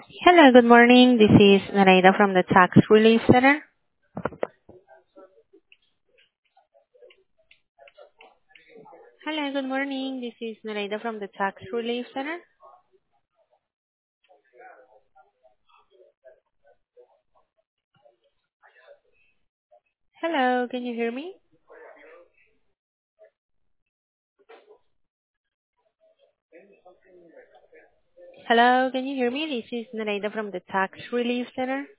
Hello, good morning. This is Nareda from the Tax Relief Center. Hello, good morning. This is Nareda from the Tax Relief Center. Hello, can you hear me? Hello, can you hear me? This is Nareda from the Tax Relief Center.